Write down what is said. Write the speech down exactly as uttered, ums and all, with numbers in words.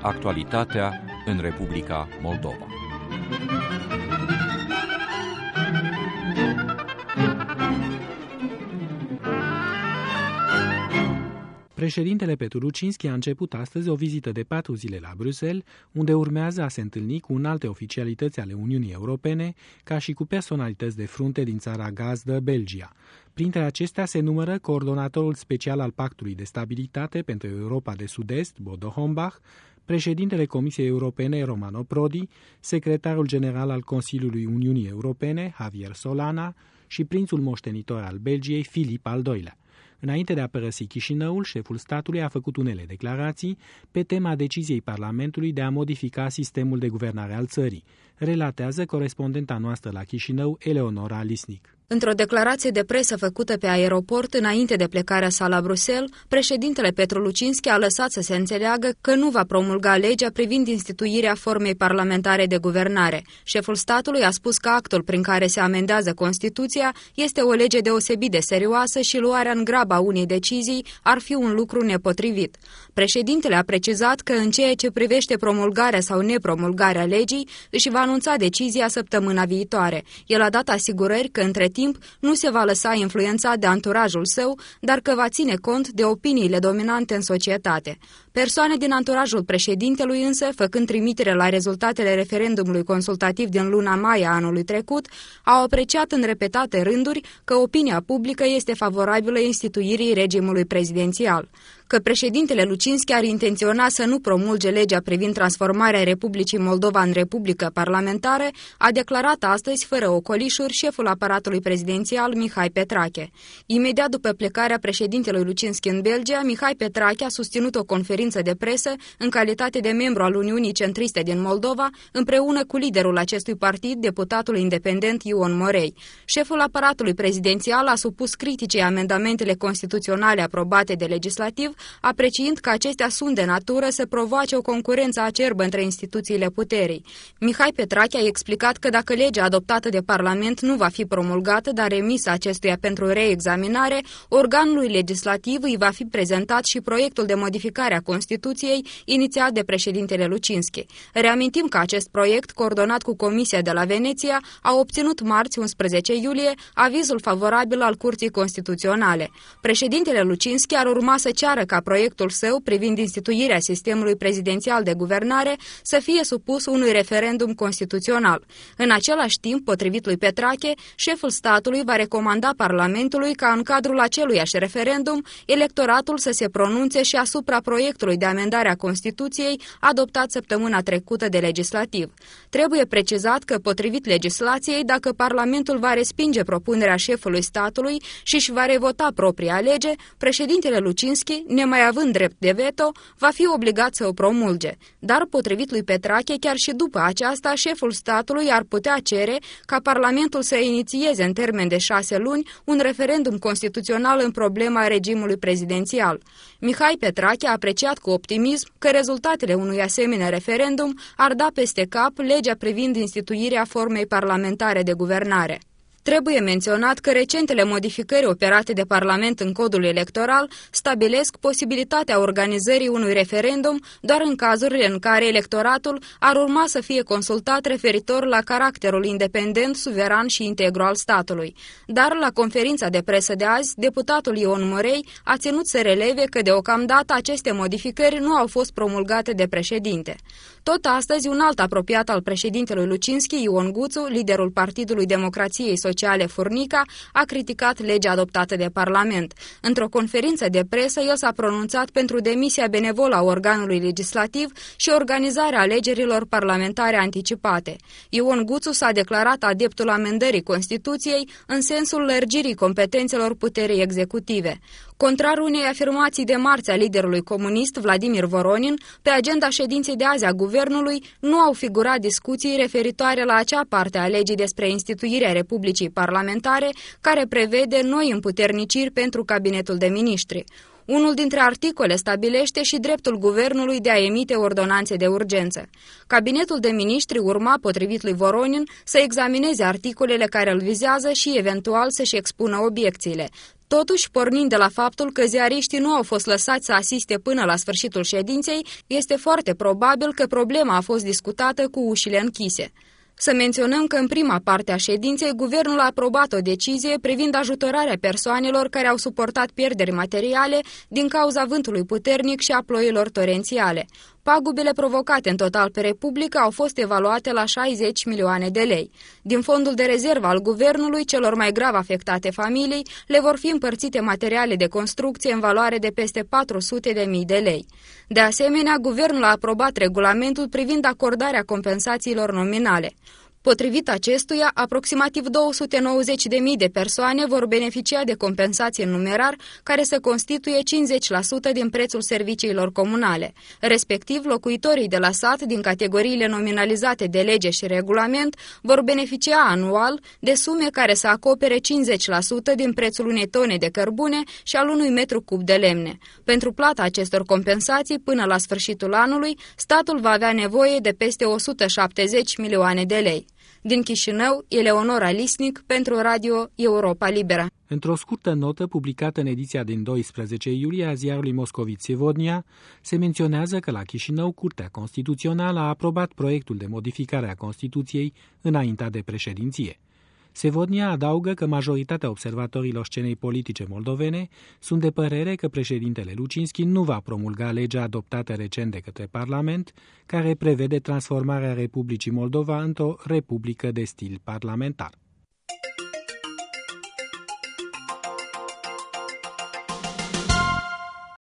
Actualitatea în Republica Moldova. Președintele Petru Lucinski a început astăzi o vizită de patru zile la Bruxelles, unde urmează a se întâlni cu înalte oficialități ale Uniunii Europene, ca și cu personalități de frunte din țara gazdă, Belgia. Printre acestea se numără coordonatorul special al Pactului de Stabilitate pentru Europa de Sud-Est, Bodo Hombach, președintele Comisiei Europene, Romano Prodi, secretarul general al Consiliului Uniunii Europene, Javier Solana, și prințul moștenitor al Belgiei, Filip al doilea. Înainte de a părăsi Chișinăul, șeful statului a făcut unele declarații pe tema deciziei Parlamentului de a modifica sistemul de guvernare al țării, relatează corespondenta noastră la Chișinău, Eleonora Lisnic. Într-o declarație de presă făcută pe aeroport înainte de plecarea sa la Bruxelles, președintele Petru Lucinski a lăsat să se înțeleagă că nu va promulga legea privind instituirea formei parlamentare de guvernare. Șeful statului a spus că actul prin care se amendează Constituția este o lege deosebit de serioasă și luarea în grabă a unei decizii ar fi un lucru nepotrivit. Președintele a precizat că în ceea ce privește promulgarea sau nepromulgarea legii, își va anunța decizia săptămâna viitoare. El a dat asigurări că între timp nu se va lăsa influențat de anturajul său, dar că va ține cont de opiniile dominante în societate. Persoane din anturajul președintelui însă, făcând trimitere la rezultatele referendumului consultativ din luna mai a anului trecut, au apreciat în repetate rânduri că opinia publică este favorabilă instituirii regimului prezidențial. Că președintele Lucinski ar intenționa să nu promulge legea privind transformarea Republicii Moldova în Republică Parlamentară, a declarat astăzi, fără ocolișuri, șeful aparatului prezidențial Mihai Petrache. Imediat după plecarea președintelui Lucinski în Belgia, Mihai Petrache a susținut o conferință de presă în calitate de membru al Uniunii Centriste din Moldova, împreună cu liderul acestui partid, deputatul independent Ion Morei. Șeful aparatului prezidențial a supus criticii amendamentele constituționale aprobate de legislativ, apreciind că acestea sunt de natură să provoace o concurență acerbă între instituțiile puterii. Mihai Petrache a explicat că dacă legea adoptată de Parlament nu va fi promulgată, dar remisă acestuia pentru reexaminare, organului legislativ îi va fi prezentat și proiectul de modificare a Constituției inițiat de președintele Lucinski. Reamintim că acest proiect, coordonat cu Comisia de la Veneția, a obținut marți, unsprezece iulie, avizul favorabil al Curții Constituționale. Președintele Lucinski ar urma să ceară ca proiectul său privind instituirea sistemului prezidențial de guvernare să fie supus unui referendum constituțional. În același timp, potrivit lui Petrache, șeful statului va recomanda Parlamentului ca în cadrul aceluiași referendum, electoratul să se pronunțe și asupra proiectului de amendare a Constituției adoptat săptămâna trecută de legislativ. Trebuie precizat că, potrivit legislației, dacă Parlamentul va respinge propunerea șefului statului și își va revota propria lege, președintele Lucinski, nemai având drept de veto, va fi obligat să o promulge. Dar, potrivit lui Petrache, chiar și după aceasta, șeful statului ar putea cere ca Parlamentul să inițieze în termen de șase luni un referendum constituțional în problema regimului prezidențial. Mihai Petrache a apreciat cu optimism că rezultatele unui asemenea referendum ar da peste cap legea privind instituirea formei parlamentare de guvernare. Trebuie menționat că recentele modificări operate de Parlament în codul electoral stabilesc posibilitatea organizării unui referendum doar în cazurile în care electoratul ar urma să fie consultat referitor la caracterul independent, suveran și integru al statului. Dar la conferința de presă de azi, deputatul Ion Morei a ținut să releve că deocamdată aceste modificări nu au fost promulgate de președinte. Tot astăzi, un alt apropiat al președintelui Lucinski, Ion Guțu, liderul Partidului Democrației Sociale Furnica, a criticat legea adoptată de Parlament. Într-o conferință de presă, el s-a pronunțat pentru demisia benevolă a organului legislativ și organizarea alegerilor parlamentare anticipate. Ion Guțu s-a declarat adeptul amendării Constituției în sensul lărgirii competențelor puterii executive. Contrar unei afirmații de marți a liderului comunist Vladimir Voronin, pe agenda ședinței de azi a guvernului nu au figurat discuții referitoare la acea parte a legii despre instituirea Republicii Parlamentare care prevede noi împuterniciri pentru cabinetul de miniștri. Unul dintre articole stabilește și dreptul guvernului de a emite ordonanțe de urgență. Cabinetul de miniștri urma, potrivit lui Voronin, să examineze articolele care îl vizează și eventual să-și expună obiecțiile. Totuși, pornind de la faptul că ziariștii nu au fost lăsați să asiste până la sfârșitul ședinței, este foarte probabil că problema a fost discutată cu ușile închise. Să menționăm că în prima parte a ședinței, guvernul a aprobat o decizie privind ajutorarea persoanelor care au suportat pierderi materiale din cauza vântului puternic și a ploilor torențiale. Pagubele provocate în total pe Republică au fost evaluate la șaizeci milioane de lei. Din fondul de rezervă al guvernului, celor mai grav afectate familii, le vor fi împărțite materiale de construcție în valoare de peste patru sute de mii de lei. De asemenea, guvernul a aprobat regulamentul privind acordarea compensațiilor nominale. Potrivit acestuia, aproximativ două sute nouăzeci de mii de persoane vor beneficia de compensații în numerar, care să constituie cincizeci la sută din prețul serviciilor comunale. Respectiv, locuitorii de la sat, din categoriile nominalizate de lege și regulament, vor beneficia anual de sume care să acopere cincizeci la sută din prețul unei tone de cărbune și al unui metru cub de lemne. Pentru plata acestor compensații, până la sfârșitul anului, statul va avea nevoie de peste o sută șaptezeci milioane de lei. Din Chișinău, Eleonora Lisnic pentru Radio Europa Liberă. Într-o scurtă notă publicată în ediția din doisprezece iulie a ziarului moscovit Sevodnia, se menționează că la Chișinău Curtea Constituțională a aprobat proiectul de modificare a Constituției înaintea de președinție. Sevodnia adaugă că majoritatea observatorilor scenei politice moldovene sunt de părere că președintele Lucinski nu va promulga legea adoptată recent de către Parlament, care prevede transformarea Republicii Moldova într-o republică de stil parlamentar.